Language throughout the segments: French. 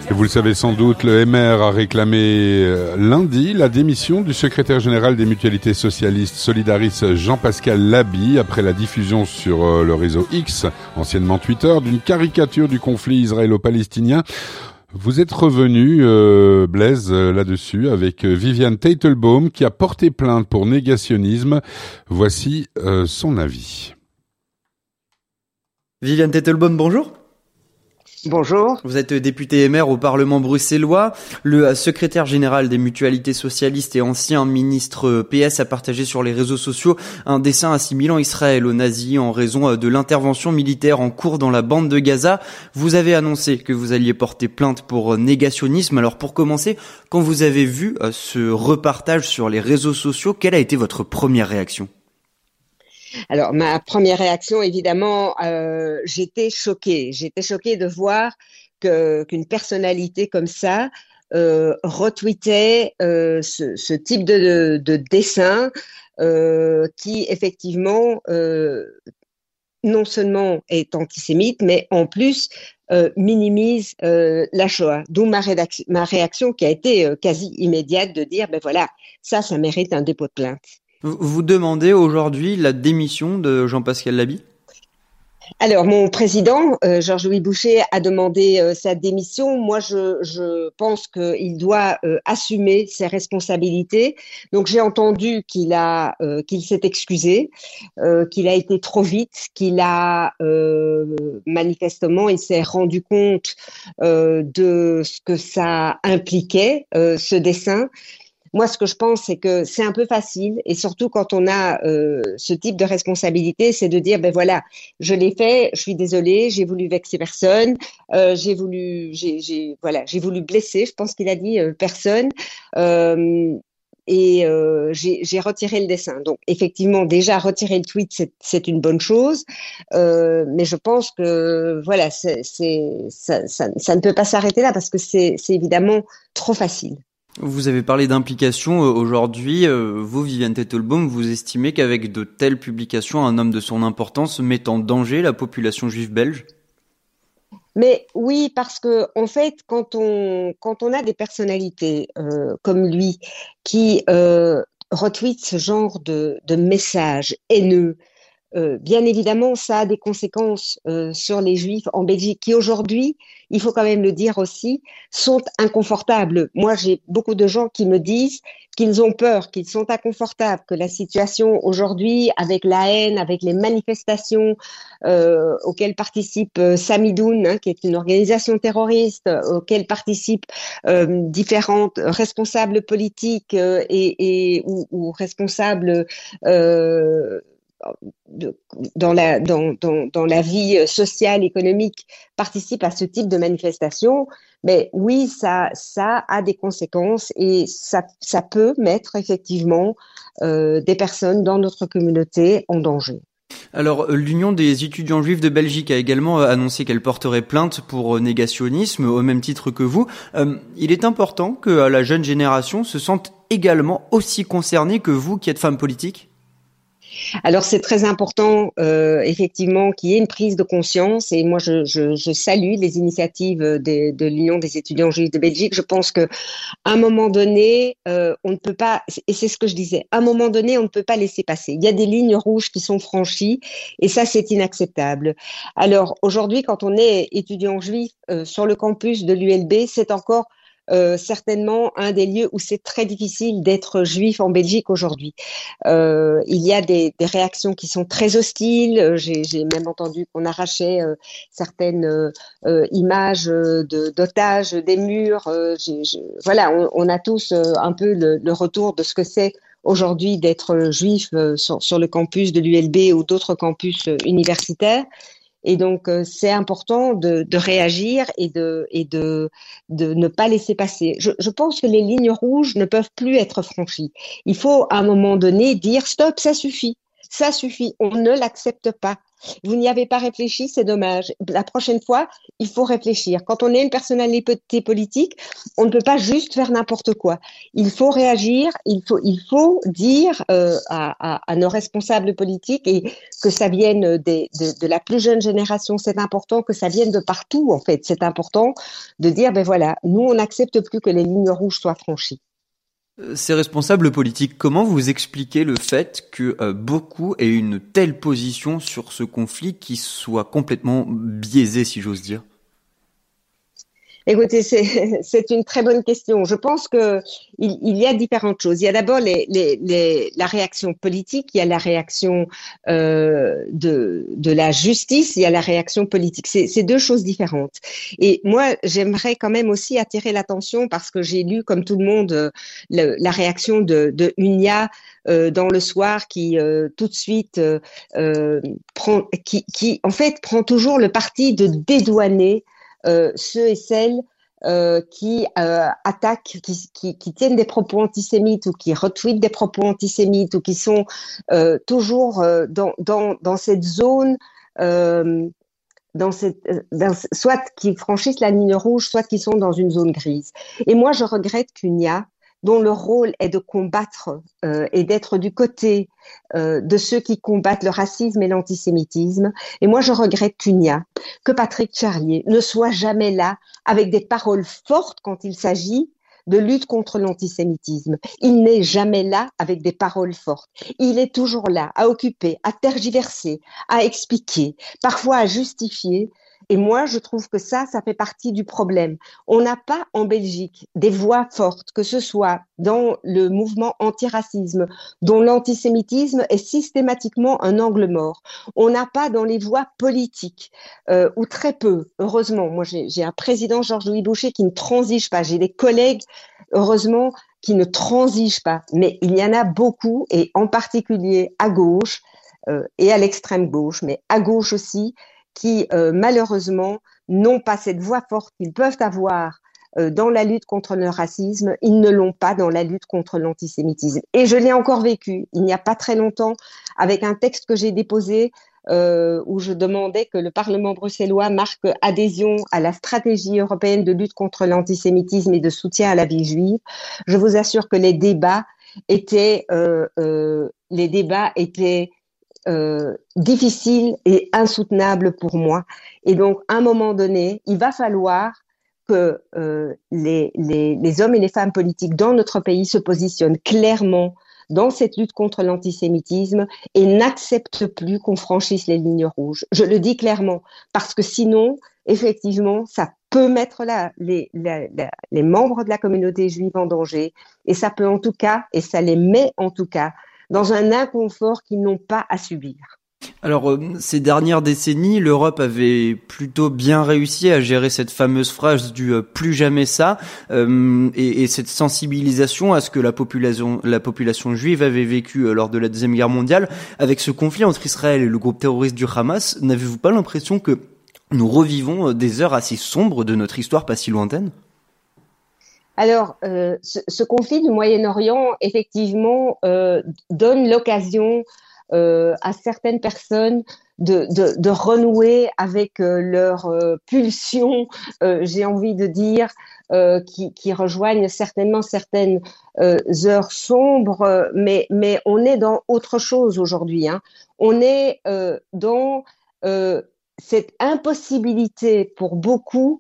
Et vous le savez sans doute, le MR a réclamé lundi la démission du secrétaire général des mutualités socialistes Solidaris Jean-Pascal Laby après la diffusion sur le réseau X, anciennement Twitter, d'une caricature du conflit israélo-palestinien. Vous êtes revenu, Blaise, là-dessus, avec Viviane Teitelbaum, qui a porté plainte pour négationnisme. Voici son avis. Viviane Teitelbaum, bonjour. Bonjour. Vous êtes député MR au Parlement bruxellois. Le secrétaire général des mutualités socialistes et ancien ministre PS a partagé sur les réseaux sociaux un dessin assimilant Israël aux nazis en raison de l'intervention militaire en cours dans la bande de Gaza. Vous avez annoncé que vous alliez porter plainte pour négationnisme. Alors pour commencer, quand vous avez vu ce repartage sur les réseaux sociaux, quelle a été votre première réaction ? Alors, ma première réaction, évidemment, j'étais choquée. J'étais choquée de voir qu'une personnalité comme ça retweetait ce type de dessin qui, effectivement, non seulement est antisémite, mais en plus minimise la Shoah. D'où ma réaction qui a été quasi immédiate de dire, ben voilà, ça mérite un dépôt de plainte. Vous demandez aujourd'hui la démission de Jean-Pascal Laby ? Alors, mon président, Georges-Louis Boucher, a demandé sa démission. Moi, je pense qu'il doit assumer ses responsabilités. Donc, j'ai entendu qu'il s'est excusé, qu'il a été trop vite, qu'il a manifestement, il s'est rendu compte de ce que ça impliquait, ce dessin. Moi, ce que je pense, c'est que c'est un peu facile, et surtout quand on a ce type de responsabilité, c'est de dire, ben voilà, je l'ai fait, je suis désolée, j'ai voulu vexer personne, j'ai voulu blesser, je pense qu'il a dit personne, et j'ai retiré le dessin. Donc, effectivement, déjà retirer le tweet, c'est une bonne chose, mais je pense que voilà, ça ne peut pas s'arrêter là parce que c'est évidemment trop facile. Vous avez parlé d'implication aujourd'hui. Vous, Viviane Teitelbaum, vous estimez qu'avec de telles publications, un homme de son importance met en danger la population juive belge ? Mais oui, parce que en fait, quand on a des personnalités comme lui qui retweetent ce genre de messages haineux, bien évidemment, ça a des conséquences sur les Juifs en Belgique qui aujourd'hui, il faut quand même le dire aussi, sont inconfortables. Moi, j'ai beaucoup de gens qui me disent qu'ils ont peur, qu'ils sont inconfortables, que la situation aujourd'hui, avec la haine, avec les manifestations auxquelles participe Samidoun, qui est une organisation terroriste, auxquelles participent différentes responsables politiques ou responsables dans la vie sociale, économique, participent à ce type de manifestation, mais oui, ça a des conséquences et ça peut mettre effectivement des personnes dans notre communauté en danger. Alors, l'Union des étudiants juifs de Belgique a également annoncé qu'elle porterait plainte pour négationnisme, au même titre que vous. Il est important que la jeune génération se sente également aussi concernée que vous qui êtes femme politique ? Alors c'est très important effectivement qu'il y ait une prise de conscience et moi je salue les initiatives de l'Union des étudiants juifs de Belgique. Je pense que à un moment donné on ne peut pas, et c'est ce que je disais, à un moment donné on ne peut pas laisser passer. Il y a des lignes rouges qui sont franchies et ça c'est inacceptable. Alors aujourd'hui quand on est étudiant juif sur le campus de l'ULB, c'est encore certainement un des lieux où c'est très difficile d'être juif en Belgique aujourd'hui. Il y a des réactions qui sont très hostiles. J'ai même entendu qu'on arrachait certaines images d'otages des murs. Voilà, on a tous un peu le retour de ce que c'est aujourd'hui d'être juif sur le campus de l'ULB ou d'autres campus universitaires. Et donc, c'est important de réagir et de ne pas laisser passer. Je pense que les lignes rouges ne peuvent plus être franchies. Il faut, à un moment donné, dire stop, ça suffit. Ça suffit. On ne l'accepte pas. Vous n'y avez pas réfléchi, c'est dommage. La prochaine fois, il faut réfléchir. Quand on est une personnalité politique, on ne peut pas juste faire n'importe quoi. Il faut réagir, il faut dire à nos responsables politiques et que ça vienne de la plus jeune génération. C'est important que ça vienne de partout, en fait. C'est important de dire, ben voilà, nous, on n'accepte plus que les lignes rouges soient franchies. Ces responsables politiques, comment vous expliquez le fait que beaucoup aient une telle position sur ce conflit qui soit complètement biaisé, si j'ose dire? Écoutez, c'est une très bonne question. Je pense que il y a différentes choses. Il y a d'abord la réaction politique, il y a la réaction de la justice, il y a la réaction politique. C'est deux choses différentes. Et moi, j'aimerais quand même aussi attirer l'attention parce que j'ai lu, comme tout le monde, la réaction de Unia dans Le Soir qui tout de suite qui en fait prend toujours le parti de dédouaner ceux et celles qui attaquent, qui tiennent des propos antisémites ou qui retweetent des propos antisémites ou qui sont toujours dans cette zone, soit qui franchissent la ligne rouge, soit qui sont dans une zone grise. Et moi, je regrette qu'Unia, dont le rôle est de combattre et d'être du côté de ceux qui combattent le racisme et l'antisémitisme. Et moi, je regrette que Patrick Charlier ne soit jamais là avec des paroles fortes quand il s'agit de lutte contre l'antisémitisme. Il n'est jamais là avec des paroles fortes. Il est toujours là à occuper, à tergiverser, à expliquer, parfois à justifier. Et moi, je trouve que ça fait partie du problème. On n'a pas en Belgique des voix fortes, que ce soit dans le mouvement antiracisme, dont l'antisémitisme est systématiquement un angle mort. On n'a pas dans les voix politiques, ou très peu, heureusement. Moi, j'ai un président, Georges-Louis Boucher, qui ne transige pas. J'ai des collègues, heureusement, qui ne transigent pas. Mais il y en a beaucoup, et en particulier à gauche et à l'extrême gauche, mais à gauche aussi, qui malheureusement n'ont pas cette voix forte qu'ils peuvent avoir dans la lutte contre le racisme, ils ne l'ont pas dans la lutte contre l'antisémitisme. Et je l'ai encore vécu il n'y a pas très longtemps avec un texte que j'ai déposé où je demandais que le Parlement bruxellois marque adhésion à la stratégie européenne de lutte contre l'antisémitisme et de soutien à la vie juive. Je vous assure que les débats étaient difficile et insoutenable pour moi. Et donc, à un moment donné, il va falloir que les hommes et les femmes politiques dans notre pays se positionnent clairement dans cette lutte contre l'antisémitisme et n'acceptent plus qu'on franchisse les lignes rouges. Je le dis clairement, parce que sinon, effectivement, ça peut mettre les membres de la communauté juive en danger, et ça peut en tout cas, et ça les met en tout cas, dans un inconfort qu'ils n'ont pas à subir. Alors, ces dernières décennies, l'Europe avait plutôt bien réussi à gérer cette fameuse phrase du plus jamais ça, et cette sensibilisation à ce que la population juive avait vécu lors de la Deuxième Guerre mondiale. Avec ce conflit entre Israël et le groupe terroriste du Hamas, n'avez-vous pas l'impression que nous revivons des heures assez sombres de notre histoire pas si lointaine ? Alors, ce conflit du Moyen-Orient, effectivement, donne l'occasion à certaines personnes de renouer avec leur pulsion, j'ai envie de dire, qui rejoignent certainement certaines heures sombres, mais on est dans autre chose aujourd'hui, hein. On est dans cette impossibilité pour beaucoup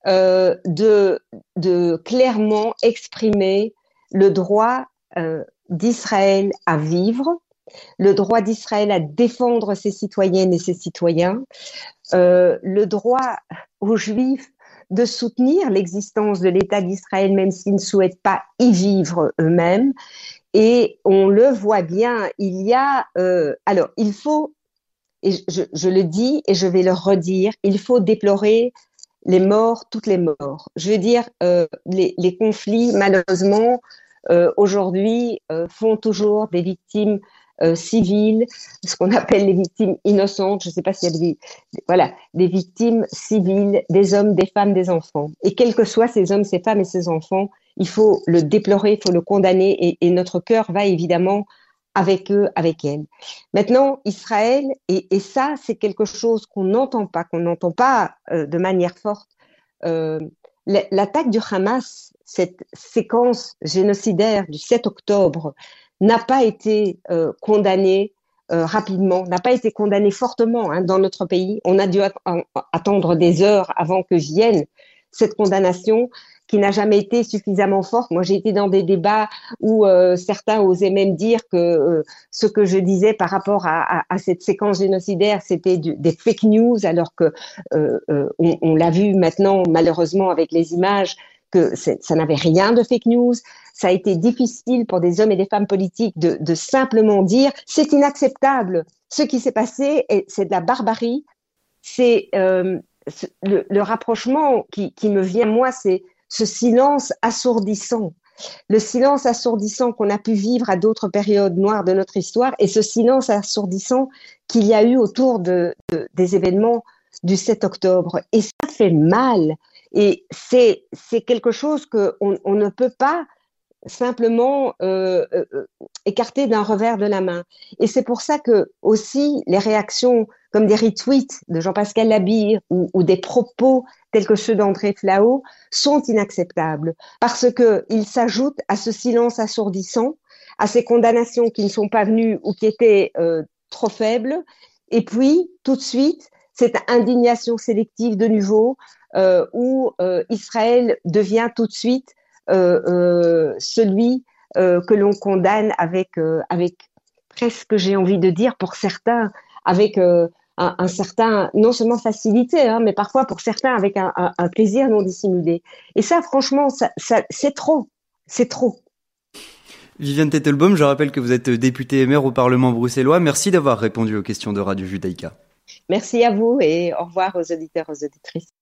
de clairement exprimer le droit d'Israël à vivre, le droit d'Israël à défendre ses citoyennes et ses citoyens, le droit aux Juifs de soutenir l'existence de l'État d'Israël même s'ils ne souhaitent pas y vivre eux-mêmes. Et on le voit bien, il y a... alors, il faut, et je le dis et je vais le redire, il faut déplorer les morts, toutes les morts. Je veux dire, les conflits, malheureusement, aujourd'hui, font toujours des victimes civiles, ce qu'on appelle les victimes innocentes. Je ne sais pas s'il y a des victimes civiles, des hommes, des femmes, des enfants. Et quels que soient ces hommes, ces femmes et ces enfants, il faut le déplorer, il faut le condamner. Et notre cœur va évidemment avec eux, avec elles. Maintenant, Israël, et ça, c'est quelque chose qu'on n'entend pas de manière forte. L'attaque du Hamas, cette séquence génocidaire du 7 octobre, n'a pas été condamnée rapidement, n'a pas été condamnée fortement dans notre pays. On a dû attendre des heures avant que vienne cette condamnation qui n'a jamais été suffisamment forte. Moi, j'ai été dans des débats où certains osaient même dire que ce que je disais par rapport à cette séquence génocidaire, c'était des fake news, alors que on l'a vu maintenant, malheureusement, avec les images, que ça n'avait rien de fake news. Ça a été difficile pour des hommes et des femmes politiques de simplement dire c'est inacceptable. Ce qui s'est passé, c'est de la barbarie. C'est le rapprochement qui me vient, moi, c'est ce silence assourdissant. Le silence assourdissant qu'on a pu vivre à d'autres périodes noires de notre histoire et ce silence assourdissant qu'il y a eu autour des événements du 7 octobre. Et ça fait mal. Et c'est quelque chose qu'on ne peut pas simplement écarter d'un revers de la main. Et c'est pour ça que aussi les réactions comme des retweets de Jean-Pascal Labille ou des propos tels que ceux d'André Flau sont inacceptables parce que ils s'ajoutent à ce silence assourdissant, à ces condamnations qui ne sont pas venues ou qui étaient trop faibles. Et puis tout de suite cette indignation sélective de nouveau où Israël devient tout de suite celui que l'on condamne avec presque, j'ai envie de dire, pour certains, avec un certain, non seulement facilité, mais parfois pour certains avec un plaisir non dissimulé. Et ça, franchement, ça c'est trop. C'est trop. Viviane Tettelbaum, je rappelle que vous êtes députée et maire au Parlement bruxellois. Merci d'avoir répondu aux questions de Radio Judaïka. Merci à vous et au revoir aux auditeurs, aux auditrices.